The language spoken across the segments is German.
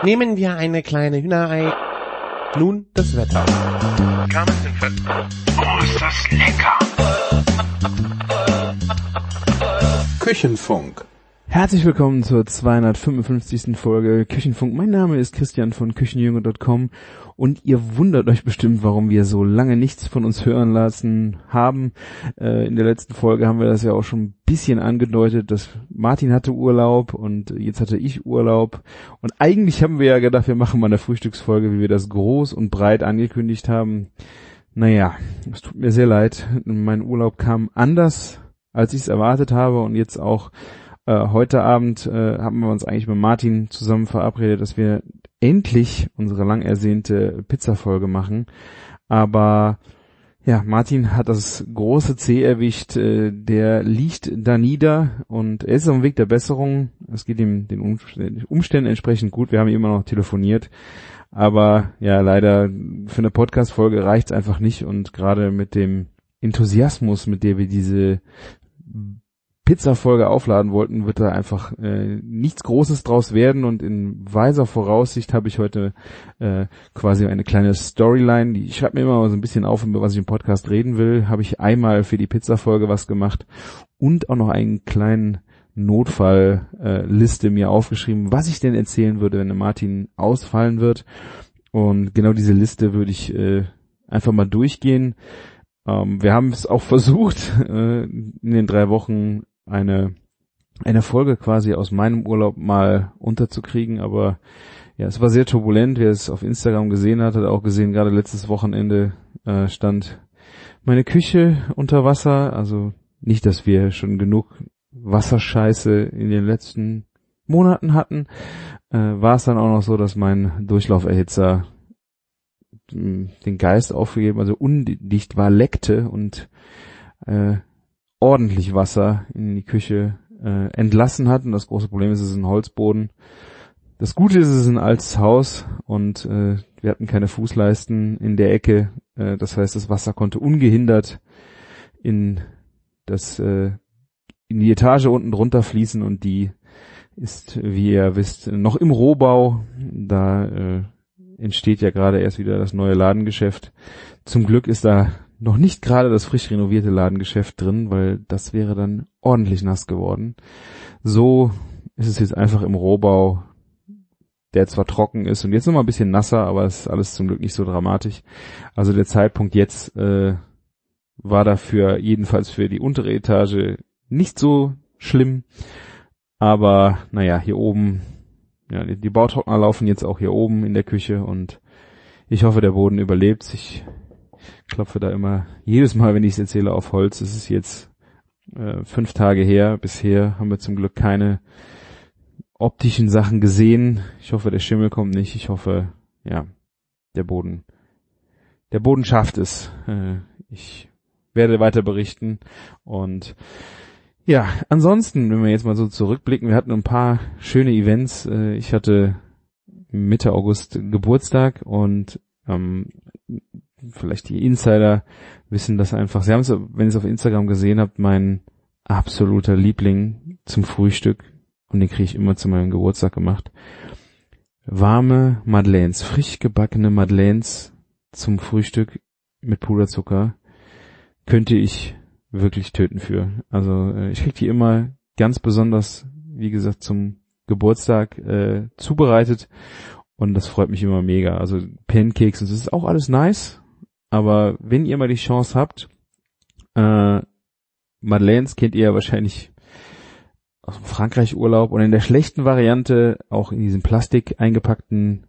Nehmen wir eine kleine Hühnerei. Nun das Wetter. Oh, ist das lecker! Küchenfunk. Herzlich willkommen zur 255. Folge Küchenfunk. Mein Name ist Christian von Küchenjunge.com und ihr wundert euch bestimmt, warum wir so lange nichts von uns hören lassen haben. In der letzten Folge haben wir das ja auch schon ein bisschen angedeutet, dass Martin hatte Urlaub und jetzt hatte ich Urlaub. Und eigentlich haben wir ja gedacht, wir machen mal eine Frühstücksfolge, wie wir das groß und breit angekündigt haben. Naja, es tut mir sehr leid. Mein Urlaub kam anders, als ich es erwartet habe, und jetzt auch heute Abend haben wir uns eigentlich mit Martin zusammen verabredet, dass wir endlich unsere lang ersehnte Pizza-Folge machen. Aber ja, Martin hat das große C erwischt, der liegt da nieder und er ist auf dem Weg der Besserung. Es geht ihm den Umständen entsprechend gut. Wir haben immer noch telefoniert. Aber ja, leider für eine Podcast-Folge reicht's einfach nicht, und gerade mit dem Enthusiasmus, mit der wir diese Pizza-Folge aufladen wollten, wird da einfach nichts Großes draus werden, und in weiser Voraussicht habe ich heute quasi eine kleine Storyline. Ich schreibe mir immer so ein bisschen auf, über was ich im Podcast reden will. Habe ich einmal für die Pizza-Folge was gemacht und auch noch einen kleinen Notfallliste mir aufgeschrieben, was ich denn erzählen würde, wenn der Martin ausfallen wird. Und genau diese Liste würde ich einfach mal durchgehen. Wir haben es auch versucht, in den 3 Wochen eine Folge quasi aus meinem Urlaub mal unterzukriegen, aber ja, es war sehr turbulent. Wer es auf Instagram gesehen hat auch gesehen, gerade letztes Wochenende stand meine Küche unter Wasser. Also nicht, dass wir schon genug Wasserscheiße in den letzten Monaten hatten, war es dann auch noch so, dass mein Durchlauferhitzer den Geist aufgegeben, also undicht war, leckte und ordentlich Wasser in die Küche entlassen hat. Und das große Problem ist, es ist ein Holzboden. Das Gute ist, es ist ein altes Haus und wir hatten keine Fußleisten in der Ecke. Das heißt, das Wasser konnte ungehindert in die Etage unten drunter fließen, und die ist, wie ihr wisst, noch im Rohbau. Da entsteht ja gerade erst wieder das neue Ladengeschäft. Zum Glück ist da noch nicht gerade das frisch renovierte Ladengeschäft drin, weil das wäre dann ordentlich nass geworden. So ist es jetzt einfach im Rohbau, der zwar trocken ist und jetzt noch mal ein bisschen nasser, aber es ist alles zum Glück nicht so dramatisch. Also der Zeitpunkt jetzt war dafür jedenfalls für die untere Etage nicht so schlimm. Aber naja, hier oben, ja, die Bautrockner laufen jetzt auch hier oben in der Küche, und ich hoffe, der Boden überlebt. Ich klopfe da immer jedes Mal, wenn ich es erzähle, auf Holz. Es ist jetzt 5 Tage her. Bisher haben wir zum Glück keine optischen Sachen gesehen. Ich hoffe, der Schimmel kommt nicht. Ich hoffe, ja, der Boden schafft es. Ich werde weiter berichten. Und ja, ansonsten, wenn wir jetzt mal so zurückblicken, wir hatten ein paar schöne Events. Ich hatte Mitte August Geburtstag, und vielleicht die Insider wissen das einfach. Sie haben es, wenn ihr es auf Instagram gesehen habt, mein absoluter Liebling zum Frühstück, und den kriege ich immer zu meinem Geburtstag gemacht. Warme Madeleines, frisch gebackene Madeleines zum Frühstück mit Puderzucker könnte ich wirklich töten für. Also ich krieg die immer ganz besonders, wie gesagt, zum Geburtstag zubereitet, und das freut mich immer mega. Also Pancakes, und das ist auch alles nice, aber wenn ihr mal die Chance habt, Madeleines kennt ihr ja wahrscheinlich aus dem Frankreich-Urlaub, und in der schlechten Variante auch in diesem Plastik eingepackten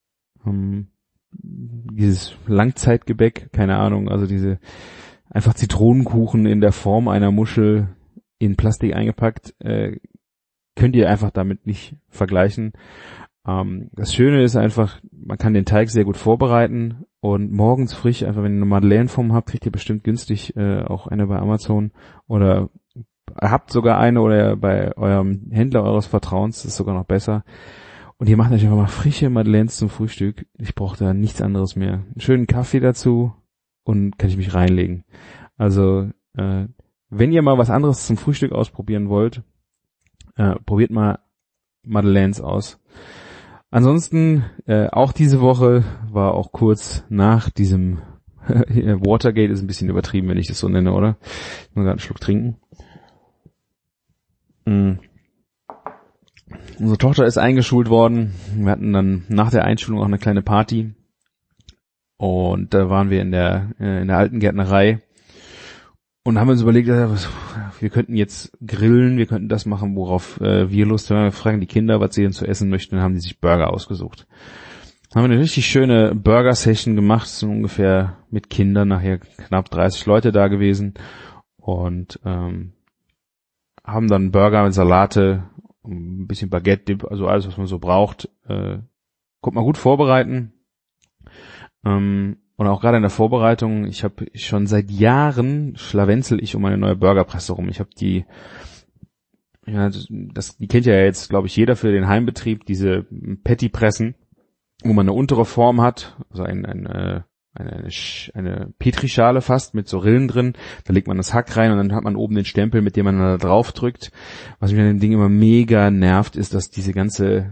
dieses Langzeitgebäck, keine Ahnung, also diese einfach Zitronenkuchen in der Form einer Muschel in Plastik eingepackt, könnt ihr einfach damit nicht vergleichen. Das Schöne ist einfach, man kann den Teig sehr gut vorbereiten, und morgens frisch, einfach wenn ihr eine Madeleinenform habt, kriegt ihr bestimmt günstig auch eine bei Amazon, oder habt sogar eine oder bei eurem Händler eures Vertrauens, das ist sogar noch besser. Und ihr macht euch einfach mal frische Madeleines zum Frühstück. Ich brauche da nichts anderes mehr. Einen schönen Kaffee dazu, und kann ich mich reinlegen. Also, wenn ihr mal was anderes zum Frühstück ausprobieren wollt, probiert mal Madeleines aus. Ansonsten, auch diese Woche war auch kurz nach diesem Watergate, ist ein bisschen übertrieben, wenn ich das so nenne, oder? Ich muss gerade einen Schluck trinken. Unsere Tochter ist eingeschult worden. Wir hatten dann nach der Einschulung auch eine kleine Party. Und da waren wir in der alten Gärtnerei und haben uns überlegt, wir könnten jetzt grillen, wir könnten das machen, worauf wir Lust haben. Wir fragen die Kinder, was sie denn zu essen möchten, und haben die sich Burger ausgesucht. Haben wir eine richtig schöne Burger-Session gemacht, so ungefähr mit Kindern, nachher knapp 30 Leute da gewesen, und haben dann Burger mit Salate, ein bisschen Baguette-Dip, also alles, was man so braucht, konnte man gut vorbereiten. Und auch gerade in der Vorbereitung, ich habe schon seit Jahren schlawenzel ich um eine neue Burgerpresse rum. Ich habe die kennt ja jetzt, glaube ich, jeder für den Heimbetrieb, diese Patty-Pressen, wo man eine untere Form hat, also eine Petrischale fast mit so Rillen drin, da legt man das Hack rein und dann hat man oben den Stempel, mit dem man da drauf drückt. Was mich an dem Ding immer mega nervt, ist, dass diese ganze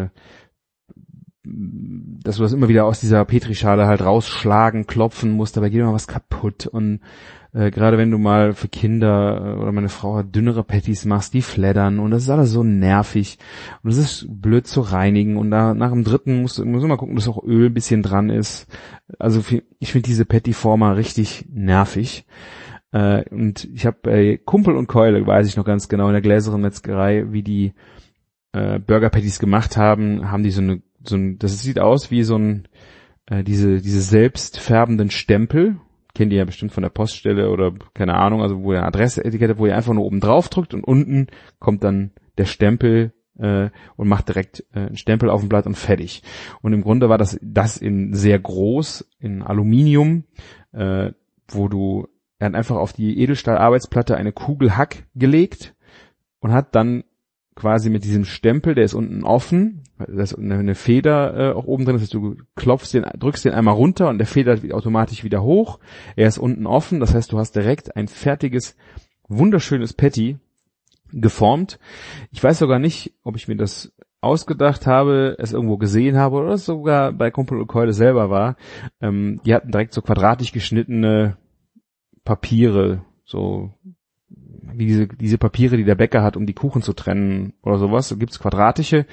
dass du das immer wieder aus dieser Petrischale halt rausschlagen, klopfen musst, dabei geht immer was kaputt, und gerade wenn du mal für Kinder oder meine Frau dünnere Patties machst, die fleddern, und das ist alles so nervig und es ist blöd zu reinigen, und da nach dem dritten muss mal gucken, dass auch Öl ein bisschen dran ist. Also ich finde diese Patty-Former richtig nervig. Und ich habe bei Kumpel und Keule, weiß ich noch ganz genau, in der Gläseren Metzgerei, wie die Burger Patties gemacht haben die das sieht aus wie diese selbstfärbenden Stempel. Kennt ihr ja bestimmt von der Poststelle oder keine Ahnung, also wo ihr Adresseetikette, wo ihr einfach nur oben drauf drückt und unten kommt dann der Stempel und macht direkt einen Stempel auf dem Blatt und fertig. Und im Grunde war das in sehr groß, in Aluminium, er hat einfach auf die Edelstahl-Arbeitsplatte eine Kugel Hack gelegt und hat dann quasi mit diesem Stempel, der ist unten offen, da ist eine Feder auch oben drin, das heißt, du drückst den einmal runter und der federt automatisch wieder hoch. Er ist unten offen, das heißt, du hast direkt ein fertiges, wunderschönes Patty geformt. Ich weiß sogar nicht, ob ich mir das ausgedacht habe, es irgendwo gesehen habe oder es sogar bei Kumpel und Keule selber war. Die hatten direkt so quadratisch geschnittene Papiere, so wie diese Papiere, die der Bäcker hat, um die Kuchen zu trennen oder sowas. So gibt's quadratische,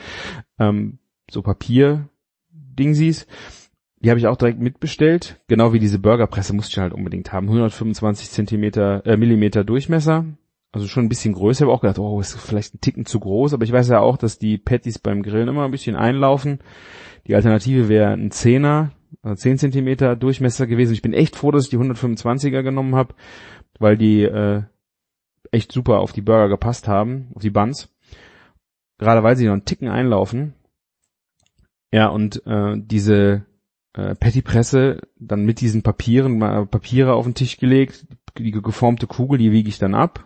so Papier-Dingsies. Die habe ich auch direkt mitbestellt. Genau wie diese Burgerpresse musste ich halt unbedingt haben. 125 Millimeter Durchmesser. Also schon ein bisschen größer. Ich habe auch gedacht, ist vielleicht ein Ticken zu groß. Aber ich weiß ja auch, dass die Patties beim Grillen immer ein bisschen einlaufen. Die Alternative wäre ein 10 Zentimeter Durchmesser gewesen. Ich bin echt froh, dass ich die 125er genommen habe, weil die echt super auf die Burger gepasst haben, auf die Buns. Gerade weil sie noch einen Ticken einlaufen. Ja, und diese Patty-Presse dann mit diesen Papiere auf den Tisch gelegt, die geformte Kugel, die wiege ich dann ab.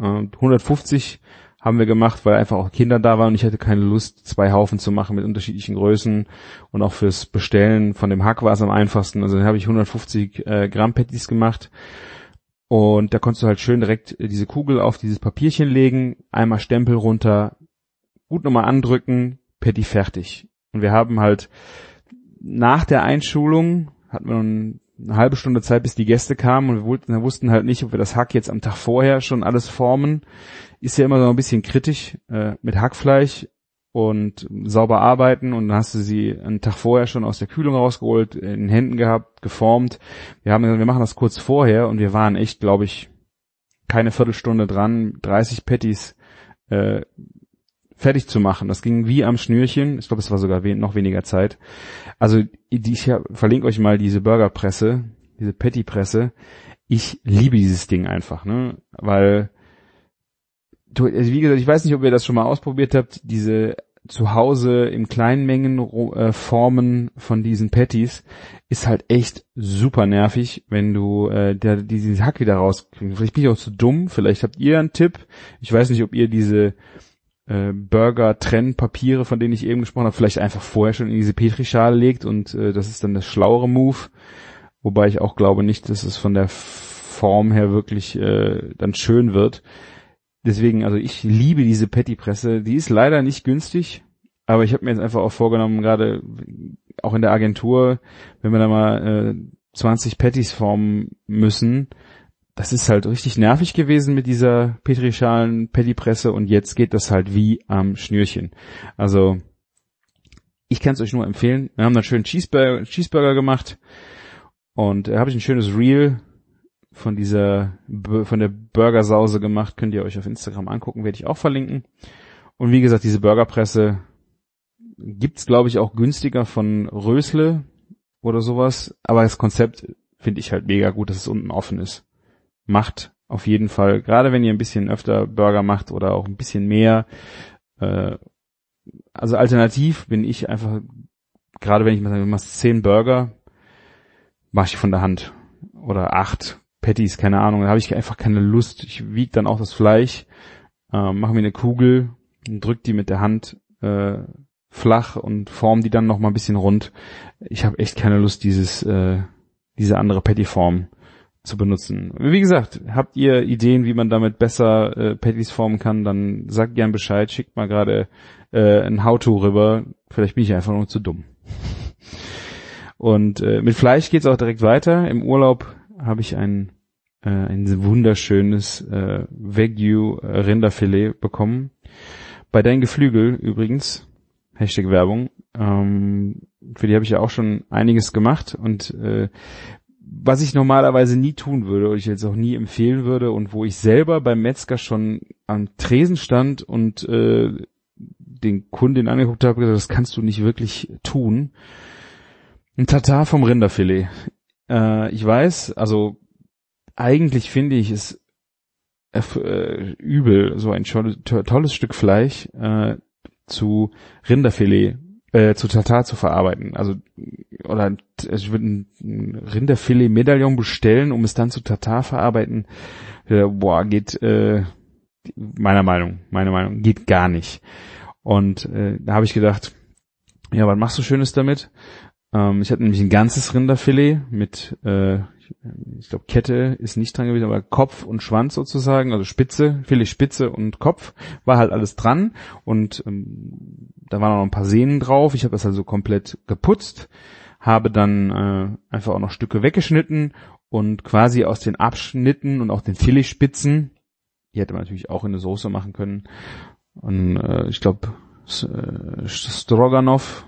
150 haben wir gemacht, weil einfach auch Kinder da waren und ich hatte keine Lust, 2 Haufen zu machen mit unterschiedlichen Größen, und auch fürs Bestellen von dem Hack war es am einfachsten. Also dann habe ich 150 Gramm Patties gemacht. Und da konntest du halt schön direkt diese Kugel auf dieses Papierchen legen, einmal Stempel runter, gut nochmal andrücken, Patty fertig. Und wir haben halt nach der Einschulung, hatten wir noch eine halbe Stunde Zeit, bis die Gäste kamen, und wir wussten halt nicht, ob wir das Hack jetzt am Tag vorher schon alles formen. Ist ja immer so ein bisschen kritisch mit Hackfleisch und sauber arbeiten, und dann hast du sie einen Tag vorher schon aus der Kühlung rausgeholt, in den Händen gehabt, geformt. Wir haben gesagt, wir machen das kurz vorher, und wir waren echt, glaube ich, keine Viertelstunde dran, 30 Patties fertig zu machen. Das ging wie am Schnürchen. Ich glaube, es war sogar noch weniger Zeit. Also ich verlinke euch mal diese Burgerpresse, diese Patty-Presse. Ich liebe dieses Ding einfach, ne? Weil wie gesagt, ich weiß nicht, ob ihr das schon mal ausprobiert habt, diese zu Hause in kleinen Mengen Formen von diesen Patties ist halt echt super nervig, wenn du diesen Hack wieder rauskriegst. Vielleicht bin ich auch zu dumm, vielleicht habt ihr einen Tipp. Ich weiß nicht, ob ihr diese Burger-Trennpapiere, von denen ich eben gesprochen habe, vielleicht einfach vorher schon in diese Petrischale legt, und das ist dann der schlauere Move. Wobei ich auch glaube nicht, dass es von der Form her wirklich dann schön wird. Deswegen, also ich liebe diese Patty-Presse. Die ist leider nicht günstig. Aber ich habe mir jetzt einfach auch vorgenommen, gerade auch in der Agentur, wenn wir da mal 20 Patties formen müssen, das ist halt richtig nervig gewesen mit dieser Petrischalen-Patty-Presse und jetzt geht das halt wie am Schnürchen. Also ich kann es euch nur empfehlen. Wir haben dann schön Cheeseburger gemacht und da habe ich ein schönes Reel von der Burgersause gemacht. Könnt ihr euch auf Instagram angucken, werde ich auch verlinken. Und wie gesagt, diese Burgerpresse gibt's, glaube ich, auch günstiger von Rösle oder sowas. Aber das Konzept finde ich halt mega gut, dass es unten offen ist. Macht auf jeden Fall, gerade wenn ihr ein bisschen öfter Burger macht oder auch ein bisschen mehr. Also alternativ bin ich einfach, gerade wenn ich mal sage, du machst 10 Burger, mache ich von der Hand. Oder 8 Patties, keine Ahnung. Da habe ich einfach keine Lust. Ich wiege dann auch das Fleisch, mache mir eine Kugel, drück die mit der Hand flach und form die dann noch mal ein bisschen rund. Ich habe echt keine Lust, diese andere Patty-Form zu benutzen. Wie gesagt, habt ihr Ideen, wie man damit besser Patties formen kann, dann sagt gern Bescheid, schickt mal gerade ein How-To rüber. Vielleicht bin ich einfach nur zu dumm. Und mit Fleisch geht's auch direkt weiter. Im Urlaub habe ich ein wunderschönes Wagyu-Rinderfilet bekommen. Bei Dein Geflügel übrigens, #Werbung, für die habe ich ja auch schon einiges gemacht und was ich normalerweise nie tun würde und ich jetzt auch nie empfehlen würde und wo ich selber beim Metzger schon am Tresen stand und den Kunden angeguckt habe, das kannst du nicht wirklich tun. Ein Tatar vom Rinderfilet. Ich weiß, also eigentlich finde ich es übel, so ein tolles Stück Fleisch zu Rinderfilet, zu Tatar zu verarbeiten. Also ich würde ein Rinderfilet-Medaillon bestellen, um es dann zu Tatar verarbeiten. Geht meine Meinung, geht gar nicht. Und da habe ich gedacht, ja, was machst du Schönes damit? Ich hatte nämlich ein ganzes Rinderfilet mit, ich glaube Kette ist nicht dran gewesen, aber Kopf und Schwanz sozusagen, also Filetspitze und Kopf, war halt alles dran und da waren auch noch ein paar Sehnen drauf. Ich habe das also komplett geputzt, habe dann einfach auch noch Stücke weggeschnitten und quasi aus den Abschnitten und auch den Filetspitzen, die hätte man natürlich auch in eine Soße machen können. Und ich glaube Stroganoff,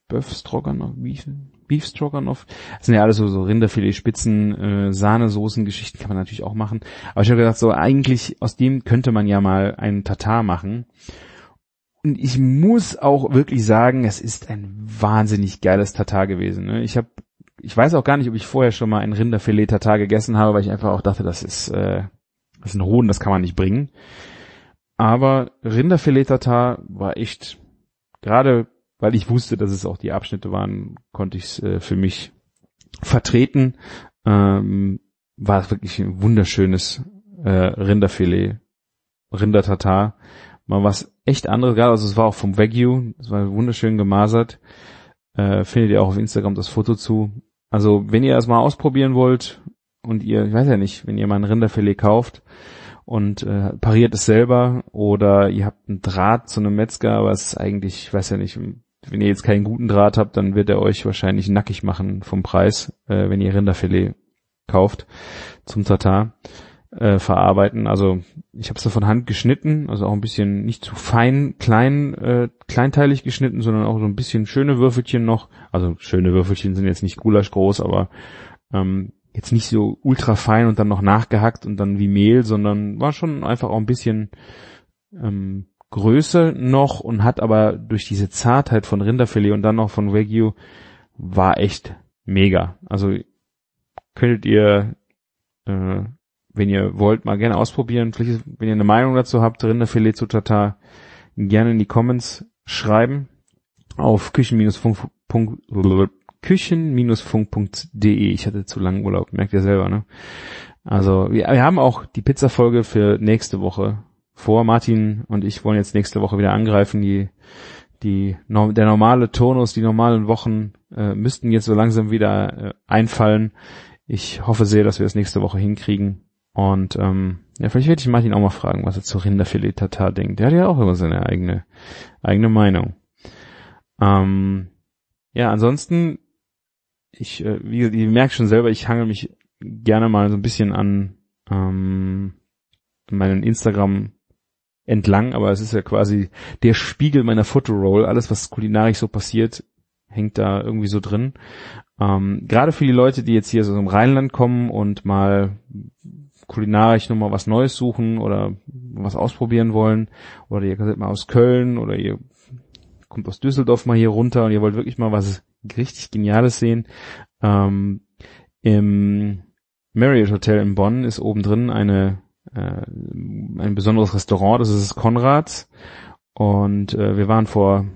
Beef Stroganoff. Das sind ja alles so Rinderfilet-Spitzen, Sahnesoßen-Geschichten kann man natürlich auch machen. Aber ich habe gedacht, so eigentlich aus dem könnte man ja mal einen Tatar machen. Und ich muss auch wirklich sagen, es ist ein wahnsinnig geiles Tatar gewesen. Ne? Ich weiß auch gar nicht, ob ich vorher schon mal ein Rinderfilet-Tatar gegessen habe, weil ich einfach auch dachte, das ist ein Hohn, das kann man nicht bringen. Aber Rinderfilet-Tatar war echt, gerade weil ich wusste, dass es auch die Abschnitte waren, konnte ich es für mich vertreten. War es wirklich ein wunderschönes Rinderfilet, Rinder-Tatar. Mal was echt anderes, gerade, also es war auch vom Wagyu, es war wunderschön gemasert. Findet ihr auch auf Instagram das Foto zu. Also wenn ihr das mal ausprobieren wollt und ich weiß ja nicht, wenn ihr mal ein Rinderfilet kauft und pariert es selber oder ihr habt einen Draht zu einem Metzger, was eigentlich, ich weiß ja nicht, wenn ihr jetzt keinen guten Draht habt, dann wird er euch wahrscheinlich nackig machen vom Preis, wenn ihr Rinderfilet kauft zum Tatar verarbeiten. Also ich habe es da von Hand geschnitten, also auch ein bisschen nicht zu kleinteilig geschnitten, sondern auch so ein bisschen schöne Würfelchen noch. Also schöne Würfelchen sind jetzt nicht Gulasch groß, aber jetzt nicht so ultra fein und dann noch nachgehackt und dann wie Mehl, sondern war schon einfach auch ein bisschen Größe noch und hat aber durch diese Zartheit von Rinderfilet und dann noch von Wagyu war echt mega. Also könntet ihr, wenn ihr wollt, mal gerne ausprobieren. Vielleicht, wenn ihr eine Meinung dazu habt, Rinderfilet zu Tatar, gerne in die Comments schreiben auf küchen-funk.de. Ich hatte zu langen Urlaub, merkt ihr selber, ne? Also wir haben auch die Pizza-Folge für nächste Woche vor. Martin und ich wollen jetzt nächste Woche wieder angreifen. Der normale Turnus, die normalen Wochen müssten jetzt so langsam wieder einfallen. Ich hoffe sehr, dass wir es nächste Woche hinkriegen. Und vielleicht werde ich Martin auch mal fragen, was er zu Rinderfilet Tatar denkt. Der hat ja auch immer seine eigene Meinung. Ja, ansonsten, wie gesagt, ihr merkt schon selber, ich hangel mich gerne mal so ein bisschen an meinen Instagram entlang, aber es ist ja quasi der Spiegel meiner Fotoroll. Alles, was kulinarisch so passiert, hängt da irgendwie so drin. Gerade für die Leute, die jetzt hier so im Rheinland kommen und mal kulinarisch nochmal was Neues suchen oder was ausprobieren wollen, oder ihr seid mal aus Köln oder ihr kommt aus Düsseldorf mal hier runter und ihr wollt wirklich mal was richtig Geniales sehen. Im Marriott Hotel in Bonn ist oben drin ein besonderes Restaurant, das ist das Konrads, und wir waren vor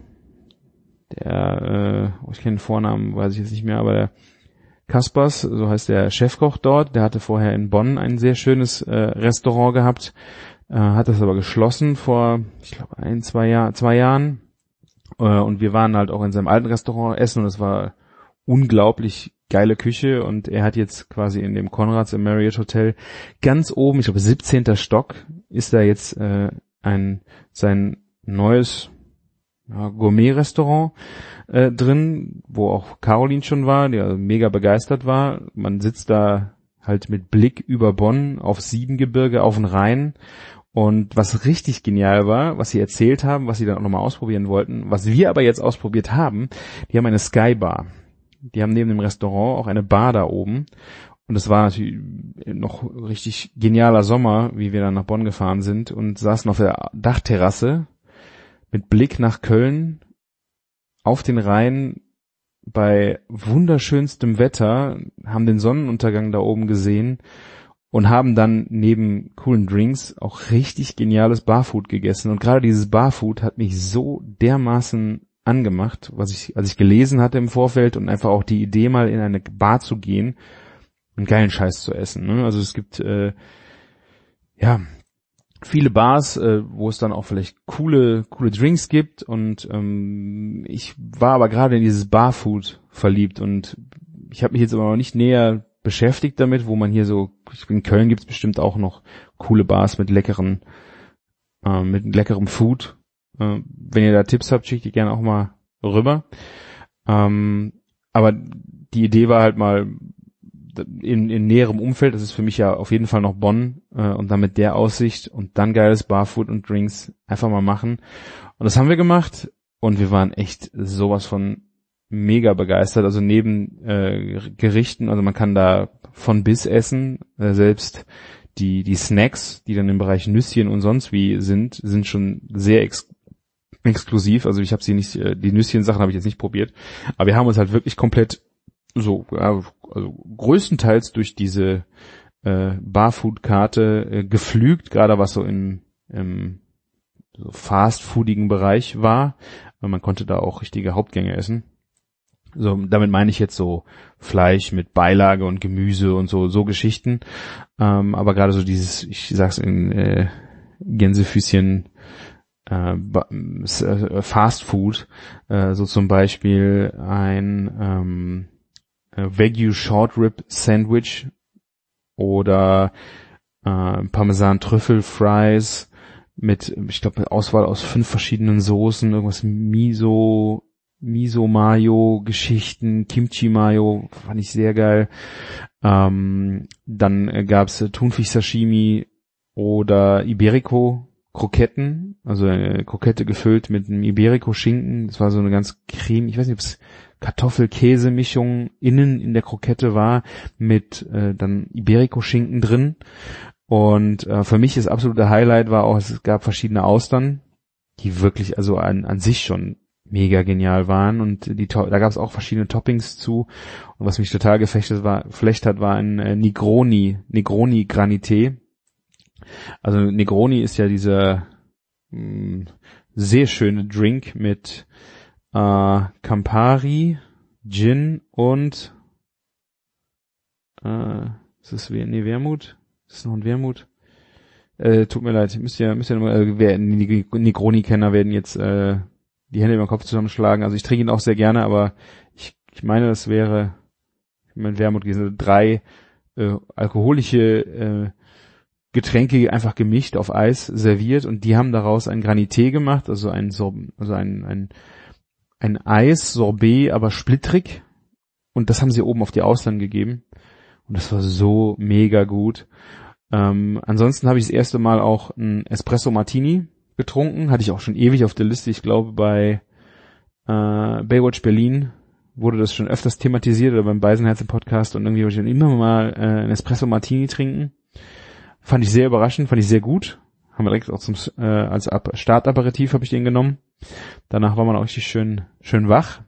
ich kenne den Vornamen, weiß ich jetzt nicht mehr, aber der Kaspers, so heißt der Chefkoch dort, der hatte vorher in Bonn ein sehr schönes Restaurant gehabt, hat das aber geschlossen vor, ich glaube, 2 Jahren, und wir waren halt auch in seinem alten Restaurant essen und es war unglaublich geile Küche, und er hat jetzt quasi in dem Konrads im Marriott Hotel ganz oben, ich glaube 17. Stock, ist da jetzt sein neues Gourmet-Restaurant drin, wo auch Caroline schon war, die also mega begeistert war. Man sitzt da halt mit Blick über Bonn aufs Siebengebirge, auf den Rhein. Und was richtig genial war, was sie erzählt haben, was sie dann auch nochmal ausprobieren wollten, was wir aber jetzt ausprobiert haben, die haben eine Skybar. Die haben neben dem Restaurant auch eine Bar da oben. Und es war natürlich noch richtig genialer Sommer, wie wir dann nach Bonn gefahren sind und saßen auf der Dachterrasse mit Blick nach Köln auf den Rhein bei wunderschönstem Wetter, haben den Sonnenuntergang da oben gesehen und haben dann neben coolen Drinks auch richtig geniales Barfood gegessen. Und gerade dieses Barfood hat mich so dermaßen angemacht, als ich gelesen hatte im Vorfeld, und einfach auch die Idee, mal in eine Bar zu gehen und geilen Scheiß zu essen. Ne? Also es gibt viele Bars, wo es dann auch vielleicht coole Drinks gibt, und ich war aber gerade in dieses Barfood verliebt, und ich habe mich jetzt aber noch nicht näher beschäftigt damit, wo man hier so, in Köln gibt's bestimmt auch noch coole Bars mit leckerem Food. Wenn ihr da Tipps habt, schickt die gerne auch mal rüber. Aber die Idee war halt mal in näherem Umfeld, das ist für mich ja auf jeden Fall noch Bonn, und dann mit der Aussicht und dann geiles Barfood und Drinks einfach mal machen. Und das haben wir gemacht, und wir waren echt sowas von mega begeistert. Also neben Gerichten, also man kann da von bis essen, selbst die Snacks, die dann im Bereich Nüsschen und sonst wie sind schon sehr exklusiv. Also ich habe sie nicht, die Nüsschen-Sachen habe ich jetzt nicht probiert, aber wir haben uns halt wirklich komplett so, also größtenteils durch diese Barfood-Karte geflügt, gerade was so im so fast-foodigen Bereich war. Man konnte da auch richtige Hauptgänge essen. So, damit meine ich jetzt so Fleisch mit Beilage und Gemüse und so Geschichten. Aber gerade so dieses, ich sag's in Gänsefüßchen, Fast Food, so zum Beispiel ein Wagyu Short Rib Sandwich oder Parmesan Trüffel Fries mit, ich glaube, Auswahl aus 5 verschiedenen Soßen, irgendwas Miso Mayo Geschichten, Kimchi Mayo, fand ich sehr geil. Dann gab's Thunfisch Sashimi oder Iberico Kroketten, also eine Krokette gefüllt mit einem Iberico Schinken. Das war so eine ganz creme, ich weiß nicht, ob es Kartoffel-Käse-Mischung innen in der Krokette war, mit dann Iberico Schinken drin. Und für mich das absolute Highlight war auch, es gab verschiedene Austern, die wirklich also an sich schon mega genial waren, und da gab es auch verschiedene Toppings zu. Und was mich total geflecht hat, war ein Negroni Granité. Also Negroni ist ja dieser sehr schöne Drink mit Campari, Gin und ist das Wermut? Ist das noch ein Wermut? Tut mir leid, müsst ihr die Negroni-Kenner werden jetzt die Hände über den Kopf zusammenschlagen. Also ich trinke ihn auch sehr gerne, aber ich meine, das wäre mein Wermut gewesen. 3 alkoholische Getränke einfach gemischt auf Eis serviert, und die haben daraus ein Granité gemacht, also ein ein Eis-Sorbet, aber splittrig. Und das haben sie oben auf die Austern gegeben. Und das war so mega gut. Ansonsten habe ich das erste Mal auch ein Espresso Martini getrunken. Hatte ich auch schon ewig auf der Liste. Ich glaube, bei Baywatch Berlin wurde das schon öfters thematisiert oder beim Beisenherzen-Podcast. Und irgendwie wollte ich dann immer mal ein Espresso Martini trinken. Fand ich sehr überraschend, fand ich sehr gut. Haben wir direkt auch als Startaperitif habe ich den genommen. Danach war man auch richtig schön wach.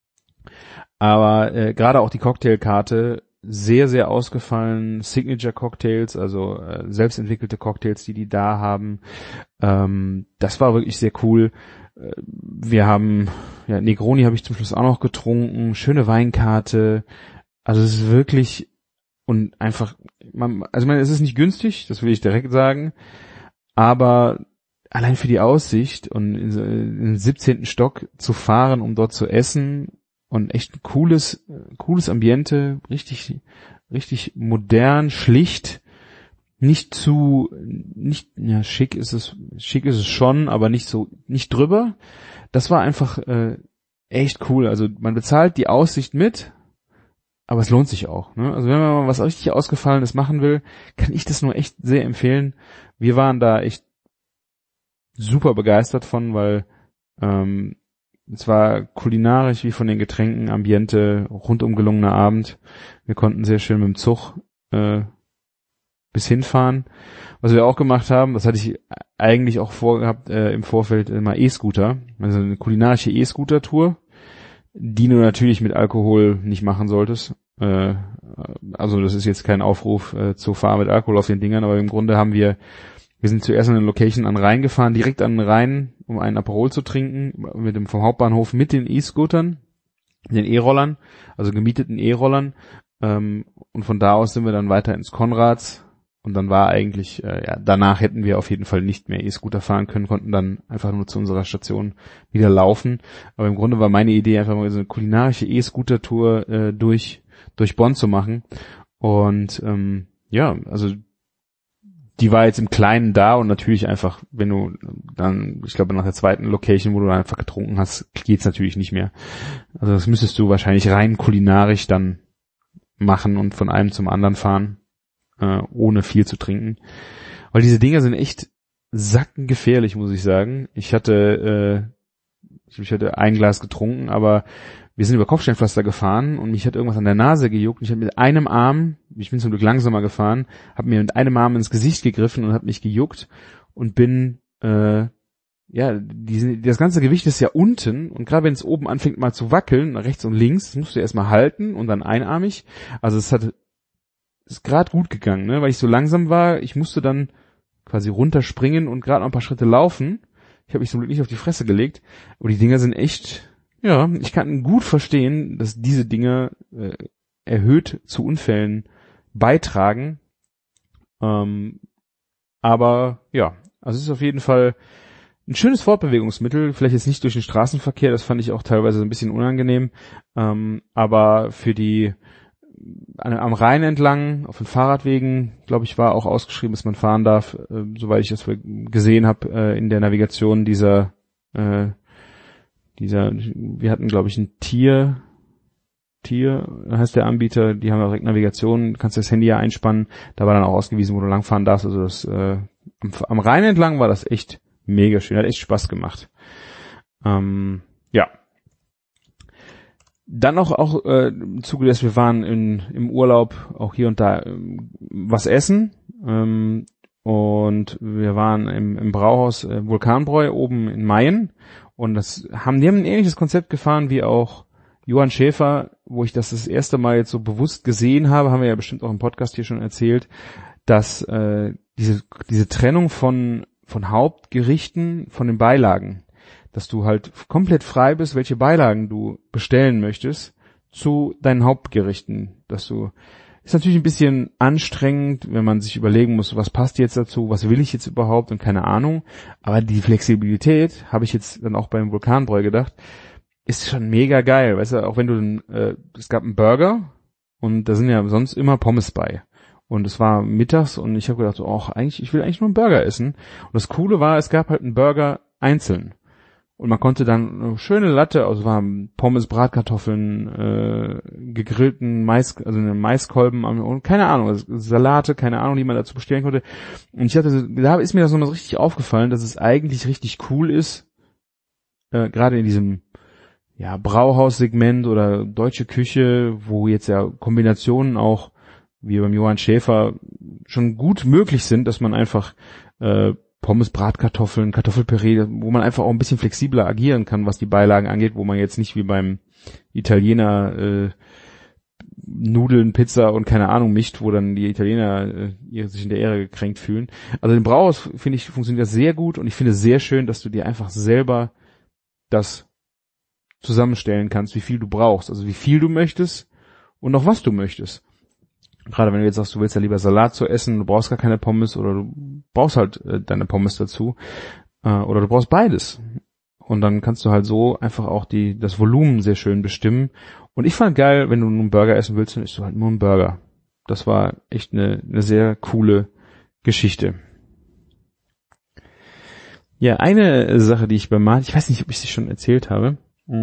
Aber gerade auch die Cocktailkarte, sehr, sehr ausgefallen. Signature-Cocktails, also selbstentwickelte Cocktails, die da haben. Das war wirklich sehr cool. Wir haben, Negroni habe ich zum Schluss auch noch getrunken. Schöne Weinkarte. Also es ist wirklich und einfach, es ist nicht günstig, das will ich direkt sagen. Aber allein für die Aussicht und in den 17. Stock zu fahren, um dort zu essen und echt ein cooles Ambiente, richtig modern, schlicht, schick ist es schon, aber nicht drüber. Das war einfach echt cool. Also man bezahlt die Aussicht mit, aber es lohnt sich auch. Ne? Also wenn man mal was richtig Ausgefallenes machen will, kann ich das nur echt sehr empfehlen. Wir waren da echt super begeistert von, weil es war kulinarisch wie von den Getränken, Ambiente, rundum gelungener Abend. Wir konnten sehr schön mit dem Zug bis hinfahren. Was wir auch gemacht haben, das hatte ich eigentlich auch vorgehabt im Vorfeld, mal E-Scooter, also eine kulinarische E-Scooter-Tour, die du natürlich mit Alkohol nicht machen solltest. Also das ist jetzt kein Aufruf zu fahren mit Alkohol auf den Dingern, aber im Grunde wir sind zuerst in eine Location an den Rhein gefahren, direkt an den Rhein, um einen Aperol zu trinken, vom Hauptbahnhof mit den E-Scootern, den E-Rollern, also gemieteten E-Rollern, und von da aus sind wir dann weiter ins Konrads, und dann war eigentlich, danach hätten wir auf jeden Fall nicht mehr E-Scooter fahren können, konnten dann einfach nur zu unserer Station wieder laufen, aber im Grunde war meine Idee einfach mal so eine kulinarische E-Scooter-Tour durch Bonn zu machen, und also die war jetzt im Kleinen da, und natürlich einfach, wenn du dann, ich glaube nach der zweiten Location, wo du einfach getrunken hast, geht's natürlich nicht mehr. Also das müsstest du wahrscheinlich rein kulinarisch dann machen und von einem zum anderen fahren, ohne viel zu trinken. Weil diese Dinger sind echt sackengefährlich, muss ich sagen. Ich hatte ein Glas getrunken, aber wir sind über Kopfsteinpflaster gefahren und mich hat irgendwas an der Nase gejuckt. Ich habe mit einem Arm, ich bin zum Glück langsamer gefahren, habe mir mit einem Arm ins Gesicht gegriffen und habe mich gejuckt und bin, das ganze Gewicht ist ja unten, und gerade wenn es oben anfängt mal zu wackeln, rechts und links, das musst du erstmal halten und dann einarmig. Also ist gerade gut gegangen, ne, weil ich so langsam war. Ich musste dann quasi runterspringen und gerade noch ein paar Schritte laufen. Ich habe mich zum Glück nicht auf die Fresse gelegt, aber die Dinger sind echt. Ja, ich kann gut verstehen, dass diese Dinge erhöht zu Unfällen beitragen. Aber ja, also es ist auf jeden Fall ein schönes Fortbewegungsmittel. Vielleicht jetzt nicht durch den Straßenverkehr, das fand ich auch teilweise ein bisschen unangenehm. Aber für am Rhein entlang, auf den Fahrradwegen, glaube ich, war auch ausgeschrieben, dass man fahren darf, soweit ich das gesehen habe in der Navigation wir hatten, glaube ich, ein Tier heißt der Anbieter, die haben auch direkt Navigation, kannst das Handy ja einspannen, da war dann auch ausgewiesen, wo du langfahren darfst, also das am Rhein entlang war das echt mega schön, hat echt Spaß gemacht. Dann auch im Zuge des, wir waren im Urlaub auch hier und da was essen, und wir waren im Brauhaus Vulkanbräu oben in Mayen. Und die haben ein ähnliches Konzept gefahren wie auch Johann Schäfer, wo ich das erste Mal jetzt so bewusst gesehen habe, haben wir ja bestimmt auch im Podcast hier schon erzählt, dass diese Trennung von Hauptgerichten von den Beilagen, dass du halt komplett frei bist, welche Beilagen du bestellen möchtest zu deinen Hauptgerichten, ist natürlich ein bisschen anstrengend, wenn man sich überlegen muss, was passt jetzt dazu, was will ich jetzt überhaupt, und keine Ahnung. Aber die Flexibilität, habe ich jetzt dann auch beim Vulkanbräu gedacht, ist schon mega geil. Weißt du, auch wenn du es gab einen Burger und da sind ja sonst immer Pommes bei. Und es war mittags und ich habe gedacht, ich will eigentlich nur einen Burger essen. Und das Coole war, es gab halt einen Burger einzeln. Und man konnte dann eine schöne Latte, also waren Pommes, Bratkartoffeln, gegrillten Mais, also einen Maiskolben und keine Ahnung, also Salate, keine Ahnung, die man dazu bestellen konnte. Und ich dachte, da ist mir das nochmal so richtig aufgefallen, dass es eigentlich richtig cool ist, gerade in diesem Brauhaussegment oder deutsche Küche, wo jetzt ja Kombinationen auch wie beim Johann Schäfer schon gut möglich sind, dass man einfach Pommes, Bratkartoffeln, Kartoffelpüree, wo man einfach auch ein bisschen flexibler agieren kann, was die Beilagen angeht, wo man jetzt nicht wie beim Italiener Nudeln, Pizza und keine Ahnung mischt, wo dann die Italiener sich in der Ehre gekränkt fühlen. Also im Brauhaus, finde ich, funktioniert das sehr gut und ich finde es sehr schön, dass du dir einfach selber das zusammenstellen kannst, wie viel du brauchst, also wie viel du möchtest und noch was du möchtest. Gerade wenn du jetzt sagst, du willst ja lieber Salat zu essen, du brauchst gar keine Pommes oder du brauchst halt deine Pommes dazu oder du brauchst beides. Und dann kannst du halt so einfach auch das Volumen sehr schön bestimmen. Und ich fand geil, wenn du nur einen Burger essen willst, dann isst du halt nur einen Burger. Das war echt eine sehr coole Geschichte. Ja, eine Sache, die ich bei Martin, ich weiß nicht, ob ich sie schon erzählt habe.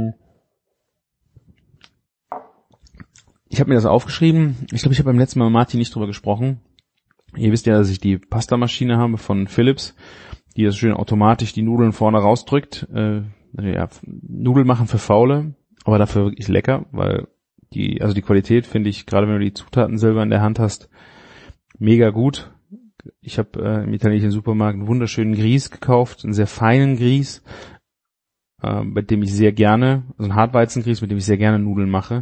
Ich habe mir das aufgeschrieben. Ich glaube, ich habe beim letzten Mal mit Martin nicht drüber gesprochen. Ihr wisst ja, dass ich die Pastamaschine habe von Philips, die das schön automatisch die Nudeln vorne rausdrückt. Nudeln machen für Faule, aber dafür wirklich lecker, weil die Qualität finde ich, gerade wenn du die Zutaten selber in der Hand hast, mega gut. Ich habe im italienischen Supermarkt einen wunderschönen Grieß gekauft, einen sehr feinen Grieß, mit dem ich sehr gerne, also ein Hartweizengrieß, mit dem ich sehr gerne Nudeln mache.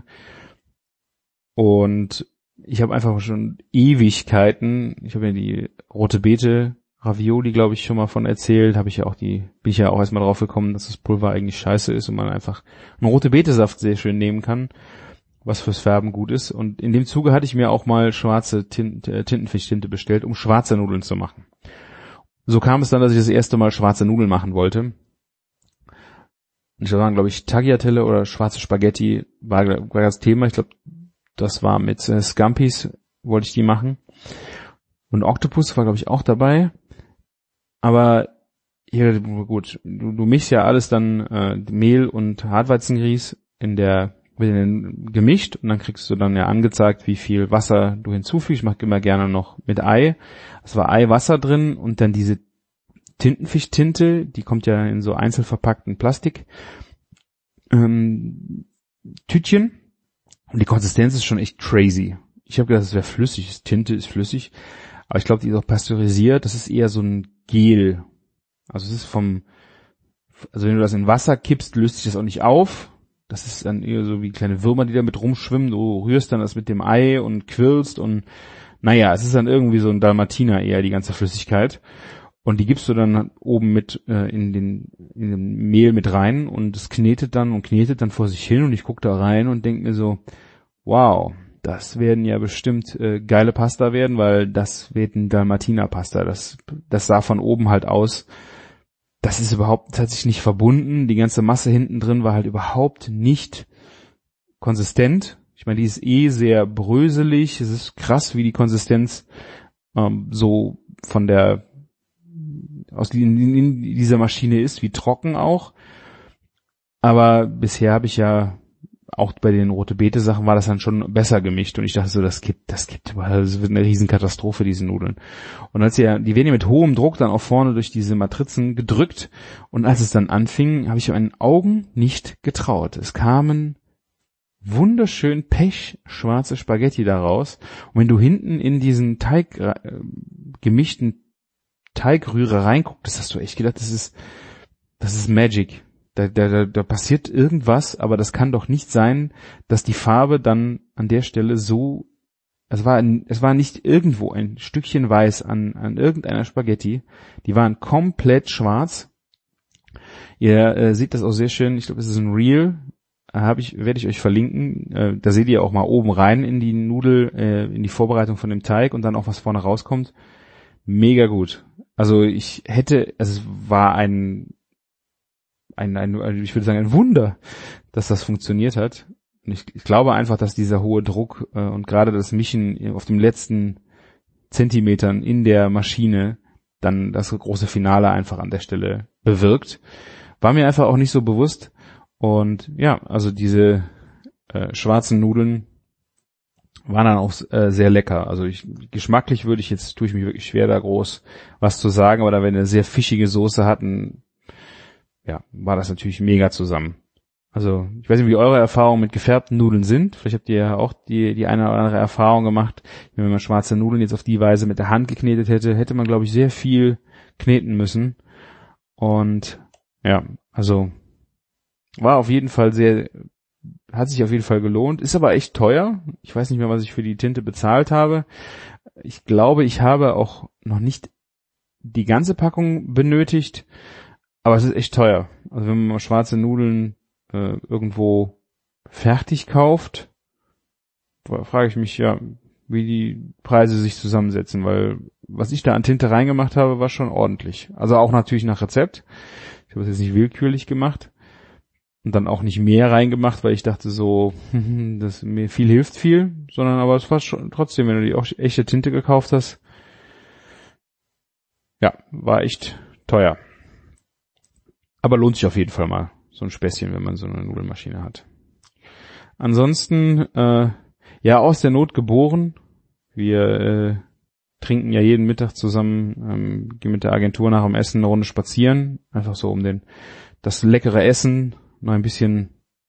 Und ich habe einfach schon Ewigkeiten, ich habe ja die rote Beete Ravioli, glaube ich, schon mal von erzählt, bin ich ja auch erstmal drauf gekommen, dass das Pulver eigentlich scheiße ist und man einfach einen rote Beete-Saft sehr schön nehmen kann, was fürs Färben gut ist. Und in dem Zuge hatte ich mir auch mal schwarze Tintenfischtinte bestellt, um schwarze Nudeln zu machen. So kam es dann, dass ich das erste Mal schwarze Nudeln machen wollte. Und da waren, glaube ich, Tagliatelle oder schwarze Spaghetti war das Thema. Ich glaube, das war mit Scampis, wollte ich die machen. Und Oktopus war, glaube ich, auch dabei. Aber hier, gut, du mischst ja alles dann Mehl und Hartweizengrieß gemischt und dann kriegst du dann ja angezeigt, wie viel Wasser du hinzufügst. Ich mache immer gerne noch mit Ei. Es war Eiwasser drin und dann diese Tintenfischtinte, die kommt ja in so einzeln verpackten Plastik Tütchen. Und die Konsistenz ist schon echt crazy. Ich habe gedacht, es wäre flüssig. Tinte ist flüssig. Aber ich glaube, die ist auch pasteurisiert. Das ist eher so ein Gel. Also es ist wenn du das in Wasser kippst, löst sich das auch nicht auf. Das ist dann eher so wie kleine Würmer, die da mit rumschwimmen. Du rührst dann das mit dem Ei und quirlst und es ist dann irgendwie so ein Dalmatiner eher, die ganze Flüssigkeit. Und die gibst du dann oben mit in den Mehl mit rein und es knetet dann vor sich hin und ich gucke da rein und denke mir so, wow, das werden ja bestimmt geile Pasta werden, weil das wird ein Dalmatiner-Pasta. Das sah von oben halt aus. Das hat sich nicht verbunden. Die ganze Masse hinten drin war halt überhaupt nicht konsistent. Ich meine, die ist sehr bröselig. Es ist krass, wie die Konsistenz so von in dieser Maschine ist, wie trocken auch. Aber bisher habe ich ja auch bei den rote Beete Sachen war das dann schon besser gemischt und ich dachte so, das wird eine Riesenkatastrophe, diese Nudeln. Und die werden ja mit hohem Druck dann auch vorne durch diese Matrizen gedrückt und als es dann anfing, habe ich meinen Augen nicht getraut. Es kamen wunderschön pechschwarze Spaghetti daraus und wenn du hinten in diesen gemischten Teigrühre reinguckt, hast du echt gedacht, das ist Magic. Da passiert irgendwas, aber das kann doch nicht sein, dass die Farbe dann an der Stelle so, es war nicht irgendwo ein Stückchen weiß an irgendeiner Spaghetti, die waren komplett schwarz. Ihr seht das auch sehr schön, ich glaube, es ist ein Reel, werde ich euch verlinken, da seht ihr auch mal oben rein in die Nudel, in die Vorbereitung von dem Teig und dann auch was vorne rauskommt. Mega gut. Also es war ich würde sagen, ein Wunder, dass das funktioniert hat. Und ich glaube einfach, dass dieser hohe Druck und gerade das Mischen auf den letzten Zentimetern in der Maschine dann das große Finale einfach an der Stelle bewirkt. war mir einfach auch nicht so bewusst. Und ja, also diese schwarzen Nudeln waren dann auch sehr lecker. Also geschmacklich tue ich mich wirklich schwer, da groß was zu sagen, aber da wir eine sehr fischige Soße hatten, ja, war das natürlich mega zusammen. Also, ich weiß nicht, wie eure Erfahrungen mit gefärbten Nudeln sind. Vielleicht habt ihr ja auch die eine oder andere Erfahrung gemacht. Wenn man schwarze Nudeln jetzt auf die Weise mit der Hand geknetet hätte man, glaube ich, sehr viel kneten müssen. Und ja, also war auf jeden Fall hat sich auf jeden Fall gelohnt, ist aber echt teuer. Ich weiß nicht mehr, was ich für die Tinte bezahlt habe. Ich glaube, ich habe auch noch nicht die ganze Packung benötigt, aber es ist echt teuer. Also wenn man schwarze Nudeln irgendwo fertig kauft, frage ich mich ja, wie die Preise sich zusammensetzen, weil was ich da an Tinte reingemacht habe, war schon ordentlich. Also auch natürlich nach Rezept. Ich habe es jetzt nicht willkürlich gemacht. Und dann auch nicht mehr reingemacht, weil ich dachte so, das mir viel hilft viel, sondern aber es war schon trotzdem, wenn du die auch echte Tinte gekauft hast, ja, war echt teuer. Aber lohnt sich auf jeden Fall mal, so ein Späßchen, wenn man so eine Nudelmaschine hat. Ansonsten, ja, aus der Not geboren. Wir trinken ja jeden Mittag zusammen, gehen mit der Agentur nach dem Essen eine Runde spazieren, einfach so um das leckere Essen noch ein bisschen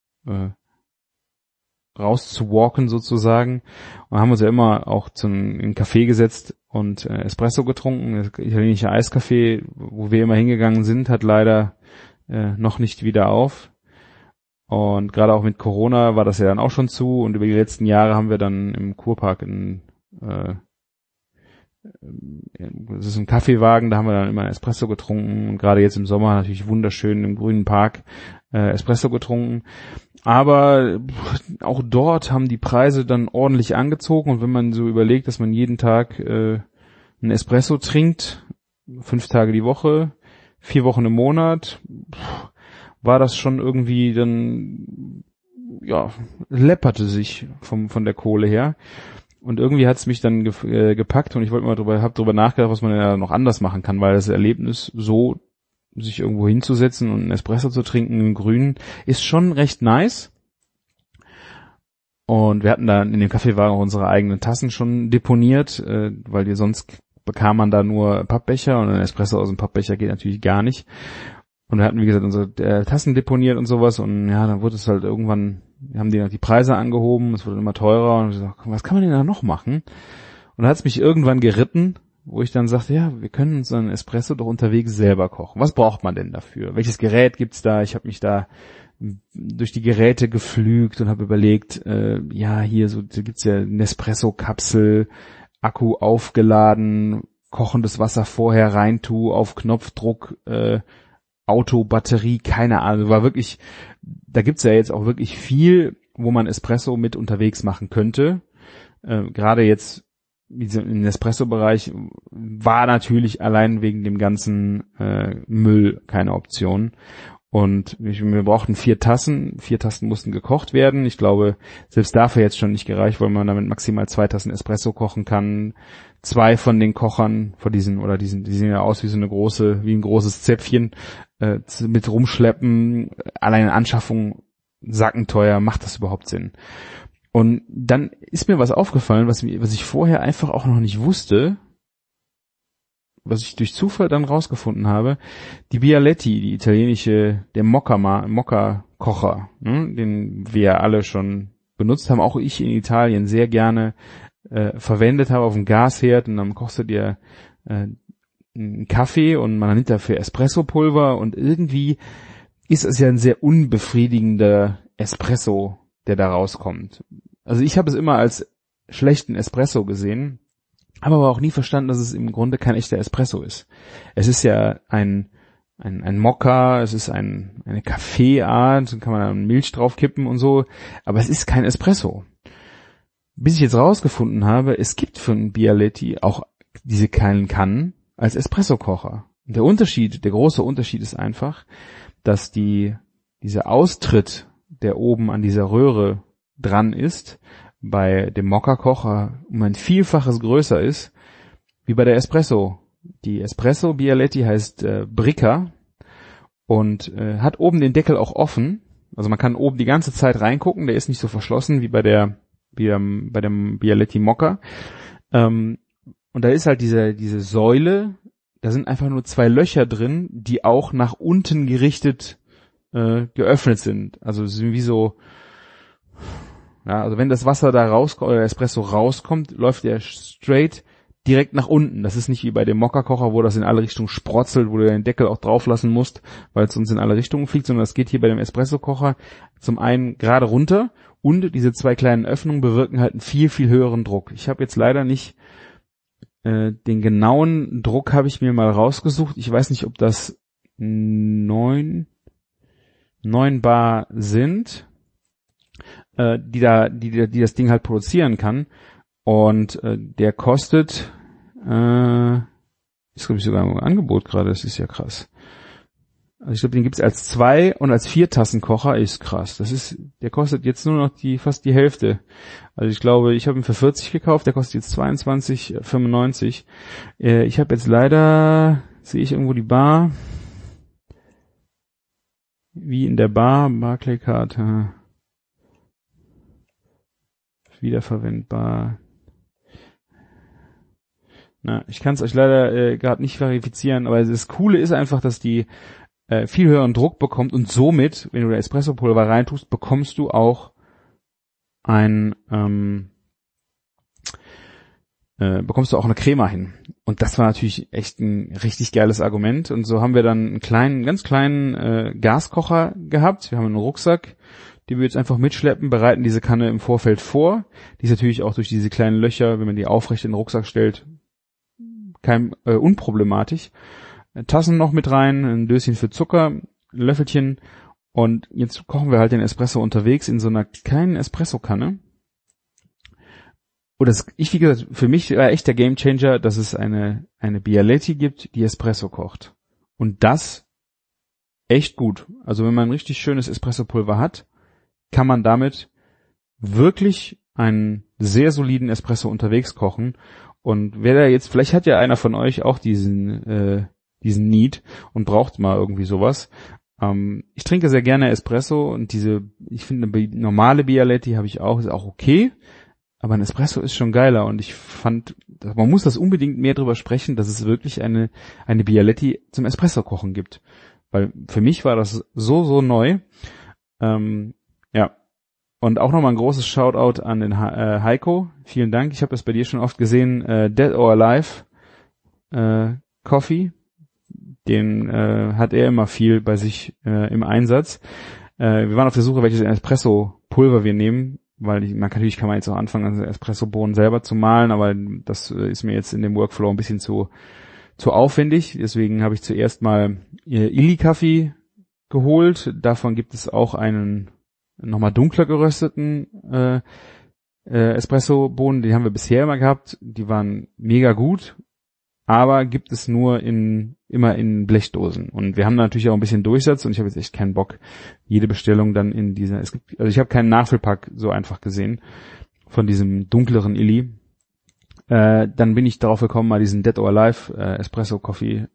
rauszuwalken sozusagen, und haben uns ja immer auch in einen Café gesetzt und Espresso getrunken. Das italienische Eiskaffee, wo wir immer hingegangen sind, hat leider noch nicht wieder auf, und gerade auch mit Corona war das ja dann auch schon zu, und über die letzten Jahre haben wir dann im Kurpark das ist ein Kaffeewagen, da haben wir dann immer einen Espresso getrunken, und gerade jetzt im Sommer natürlich wunderschön im grünen Park Espresso getrunken. Aber auch dort haben die Preise dann ordentlich angezogen, und wenn man so überlegt, dass man jeden Tag einen Espresso trinkt, 5 Tage die Woche, 4 Wochen im Monat, war das schon irgendwie dann, ja, läpperte sich von der Kohle her. Und irgendwie hat es mich dann gepackt, und ich wollte mal hab drüber nachgedacht, was man ja noch anders machen kann, weil das Erlebnis, so sich irgendwo hinzusetzen und einen Espresso zu trinken im Grünen, ist schon recht nice. Und wir hatten da in dem Kaffeewagen auch unsere eigenen Tassen schon deponiert, weil sonst bekam man da nur Pappbecher, und ein Espresso aus dem Pappbecher geht natürlich gar nicht. Und wir hatten, wie gesagt, unsere Tassen deponiert und sowas, und ja, dann wurde es halt irgendwann, wir haben die Preise angehoben, es wurde immer teurer, und ich dachte, was kann man denn da noch machen? Und da hat es mich irgendwann geritten, wo ich dann sagte, ja, wir können uns einen Espresso doch unterwegs selber kochen. Was braucht man denn dafür? Welches Gerät gibt's da? Ich habe mich da durch die Geräte geflügt und habe überlegt, ja, hier so gibt's ja Nespresso-Kapsel, Akku aufgeladen, kochendes Wasser vorher reintue, auf Knopfdruck, Auto, Batterie, keine Ahnung. War wirklich, da gibt's ja jetzt auch wirklich viel, wo man Espresso mit unterwegs machen könnte. Gerade jetzt im Nespresso-Bereich war natürlich allein wegen dem ganzen Müll keine Option. Und wir brauchten 4 Tassen. 4 Tassen mussten gekocht werden. Ich glaube, selbst dafür jetzt schon nicht gereicht, weil man damit maximal 2 Tassen Espresso kochen kann. 2 von den Kochern, die sehen ja aus wie ein großes Zäpfchen, mit rumschleppen. Alleine Anschaffung sackenteuer, macht das überhaupt Sinn? Und dann ist mir was aufgefallen, was ich vorher einfach auch noch nicht wusste, was ich durch Zufall dann rausgefunden habe. Die Bialetti, die italienische, der Mokka-Kocher, den wir alle schon benutzt haben, auch ich in Italien sehr gerne verwendet habe auf dem Gasherd, und dann kochst du dir einen Kaffee und man nimmt dafür Espressopulver, und irgendwie ist es ja ein sehr unbefriedigender Espresso, der da rauskommt. Also ich habe es immer als schlechten Espresso gesehen, habe aber auch nie verstanden, dass es im Grunde kein echter Espresso ist. Es ist ja ein Mokka, es ist eine Kaffeeart, dann kann man dann Milch draufkippen und so, aber es ist kein Espresso. Bis ich jetzt rausgefunden habe, es gibt für einen Bialetti auch diese kleinen Kannen als Espressokocher. Der große Unterschied ist einfach, dass dieser Austritt, der oben an dieser Röhre dran ist, bei dem Mokka-Kocher um ein Vielfaches größer ist, wie bei der Espresso. Die Espresso Bialetti heißt Bricca, und hat oben den Deckel auch offen. Also man kann oben die ganze Zeit reingucken, der ist nicht so verschlossen wie bei dem Bialetti Mokka. Und da ist halt diese Säule, da sind einfach nur 2 Löcher drin, die auch nach unten gerichtet geöffnet sind. Also es sind wie so, ja, also wenn das Wasser da rauskommt oder der Espresso rauskommt, läuft der straight direkt nach unten. Das ist nicht wie bei dem Mokka-Kocher, wo das in alle Richtungen sprotzelt, wo du den Deckel auch drauf lassen musst, weil es sonst in alle Richtungen fliegt, sondern das geht hier bei dem Espresso-Kocher zum einen gerade runter und diese 2 kleinen Öffnungen bewirken halt einen viel, viel höheren Druck. Ich habe jetzt leider nicht den genauen Druck habe ich mir mal rausgesucht. Ich weiß nicht, ob das 9 Bar sind, die das Ding halt produzieren kann. Und der kostet, ist glaube ich sogar im Angebot gerade, das ist ja krass. Also ich glaube, den gibt's als 2 und als 4 Tassenkocher, ist krass. Der kostet jetzt nur noch fast die Hälfte. Also ich glaube, ich habe ihn für 40 gekauft, der kostet jetzt 22,95. Ich habe jetzt leider, sehe ich irgendwo die Bar, wie in der Barclaycard, wiederverwendbar. Na, ich kann es euch leider gerade nicht verifizieren, aber das Coole ist einfach, dass die viel höheren Druck bekommt und somit, wenn du da Espressopulver reintust, bekommst du auch eine Crema hin. Und das war natürlich echt ein richtig geiles Argument. Und so haben wir dann einen ganz kleinen Gaskocher gehabt. Wir haben einen Rucksack, den wir jetzt einfach mitschleppen, bereiten diese Kanne im Vorfeld vor. Die ist natürlich auch durch diese kleinen Löcher, wenn man die aufrecht in den Rucksack stellt, unproblematisch. Tassen noch mit rein, ein Döschen für Zucker, ein Löffelchen und jetzt kochen wir halt den Espresso unterwegs in so einer kleinen Espressokanne. Und wie gesagt, für mich war echt der Gamechanger, dass es eine Bialetti gibt, die Espresso kocht. Und das echt gut. Also wenn man ein richtig schönes Espressopulver hat, kann man damit wirklich einen sehr soliden Espresso unterwegs kochen. Und wer da jetzt, vielleicht hat ja einer von euch auch diesen Need und braucht mal irgendwie sowas. Ich trinke sehr gerne Espresso und ich finde eine normale Bialetti habe ich auch, ist auch okay, aber ein Espresso ist schon geiler und ich fand, man muss das unbedingt mehr drüber sprechen, dass es wirklich eine Bialetti zum Espresso kochen gibt, weil für mich war das so neu. Ja. Und auch nochmal ein großes Shoutout an den Heiko. Vielen Dank. Ich habe das bei dir schon oft gesehen. Dead or Alive Coffee. Den hat er immer viel bei sich im Einsatz. Wir waren auf der Suche, welches Espresso-Pulver wir nehmen, weil natürlich kann man jetzt auch anfangen, also Espresso-Bohnen selber zu mahlen, aber das ist mir jetzt in dem Workflow ein bisschen zu aufwendig. Deswegen habe ich zuerst mal Illy-Kaffee geholt. Davon gibt es auch einen nochmal dunkler gerösteten Espresso-Bohnen. Die haben wir bisher immer gehabt. Die waren mega gut, aber gibt es nur immer in Blechdosen. Und wir haben natürlich auch ein bisschen Durchsatz und ich habe jetzt echt keinen Bock, jede Bestellung dann in dieser, also ich habe keinen Nachfüllpack so einfach gesehen von diesem dunkleren Illy. Dann bin ich darauf gekommen, mal diesen Dead or Alive Espresso Coffee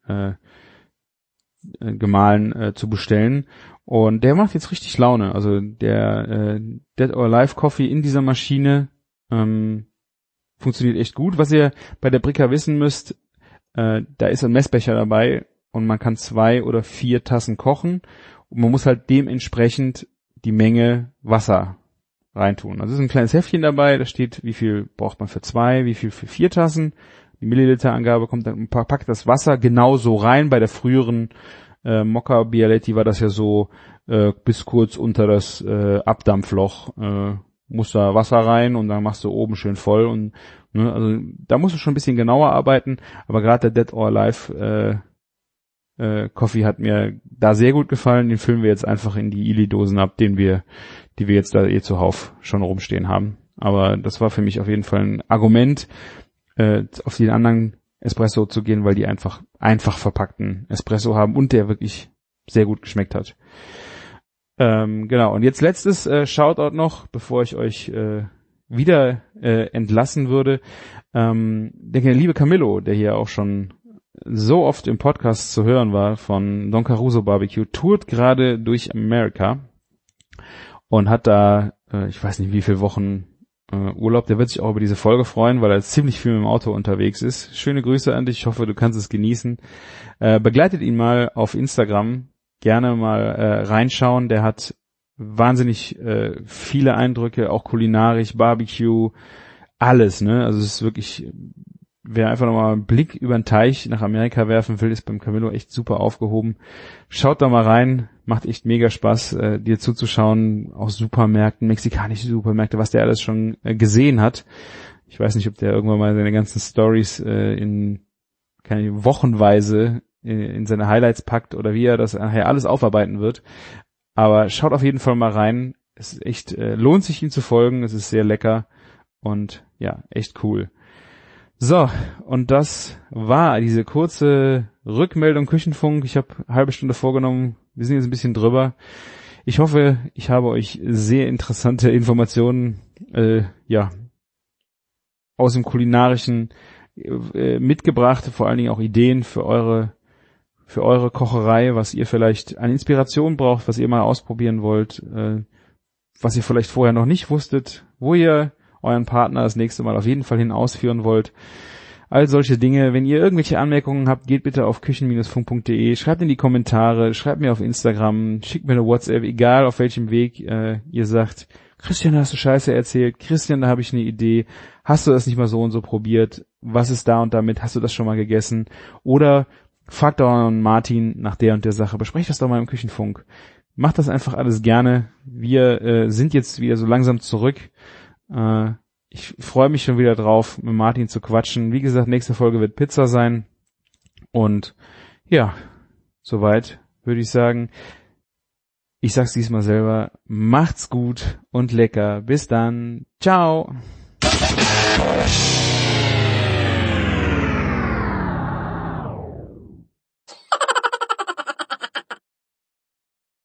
gemahlen zu bestellen. Und der macht jetzt richtig Laune. Also der Dead or Alive Coffee in dieser Maschine funktioniert echt gut. Was ihr bei der Bricka wissen müsst, da ist ein Messbecher dabei und man kann 2 oder 4 Tassen kochen und man muss halt dementsprechend die Menge Wasser reintun. Also es ist ein kleines Heftchen dabei, da steht, wie viel braucht man für 2, wie viel für 4 Tassen. Die Milliliterangabe kommt dann, packt das Wasser genau so rein. Bei der früheren Mokka Bialetti war das ja so bis kurz unter das Abdampfloch muss da Wasser rein und dann machst du oben schön voll und ne, also da musst du schon ein bisschen genauer arbeiten, aber gerade der Dead or Alive Coffee hat mir da sehr gut gefallen, den füllen wir jetzt einfach in die Illy-Dosen ab, die wir jetzt da zuhauf schon rumstehen haben. Aber das war für mich auf jeden Fall ein Argument, auf den anderen Espresso zu gehen, weil die einfach verpackten Espresso haben und der wirklich sehr gut geschmeckt hat. Genau, und jetzt letztes Shoutout noch, bevor ich euch wieder entlassen würde. Der liebe Camillo, der hier auch schon so oft im Podcast zu hören war von Don Caruso Barbecue, tourt gerade durch Amerika und hat da, ich weiß nicht wie viele Wochen Urlaub. Der wird sich auch über diese Folge freuen, weil er ziemlich viel mit dem Auto unterwegs ist. Schöne Grüße an dich, ich hoffe, du kannst es genießen. Begleitet ihn mal auf Instagram, gerne mal reinschauen, der hat wahnsinnig viele Eindrücke, auch kulinarisch, Barbecue, alles, ne? Also es ist wirklich, wer einfach nochmal einen Blick über den Teich nach Amerika werfen will, ist beim Camillo echt super aufgehoben. Schaut da mal rein, macht echt mega Spaß, dir zuzuschauen, aus Supermärkten, mexikanische Supermärkte, was der alles schon gesehen hat. Ich weiß nicht, ob der irgendwann mal seine ganzen Stories wochenweise in seine Highlights packt oder wie er das nachher alles aufarbeiten wird. Aber schaut auf jeden Fall mal rein. Es ist echt, lohnt sich ihm zu folgen, es ist sehr lecker und ja, echt cool. So, und das war diese kurze Rückmeldung Küchenfunk. Ich habe eine halbe Stunde vorgenommen, wir sind jetzt ein bisschen drüber. Ich hoffe, ich habe euch sehr interessante Informationen aus dem Kulinarischen mitgebracht, vor allen Dingen auch Ideen für eure Kocherei, was ihr vielleicht an Inspiration braucht, was ihr mal ausprobieren wollt, was ihr vielleicht vorher noch nicht wusstet, wo ihr euren Partner das nächste Mal auf jeden Fall hin ausführen wollt. All solche Dinge. Wenn ihr irgendwelche Anmerkungen habt, geht bitte auf küchen-funk.de, schreibt in die Kommentare, schreibt mir auf Instagram, schickt mir eine WhatsApp, egal auf welchem Weg ihr sagt, Christian, hast du Scheiße erzählt, Christian, da habe ich eine Idee, hast du das nicht mal so und so probiert, was ist da und damit, hast du das schon mal gegessen? Oder fragt doch Martin nach der und der Sache, besprecht das doch mal im Küchenfunk. Macht das einfach alles gerne. Wir sind jetzt wieder so langsam zurück. Ich freue mich schon wieder drauf, mit Martin zu quatschen. Wie gesagt, nächste Folge wird Pizza sein. Und ja, soweit würde ich sagen, ich sag's diesmal selber, macht's gut und lecker. Bis dann. Ciao.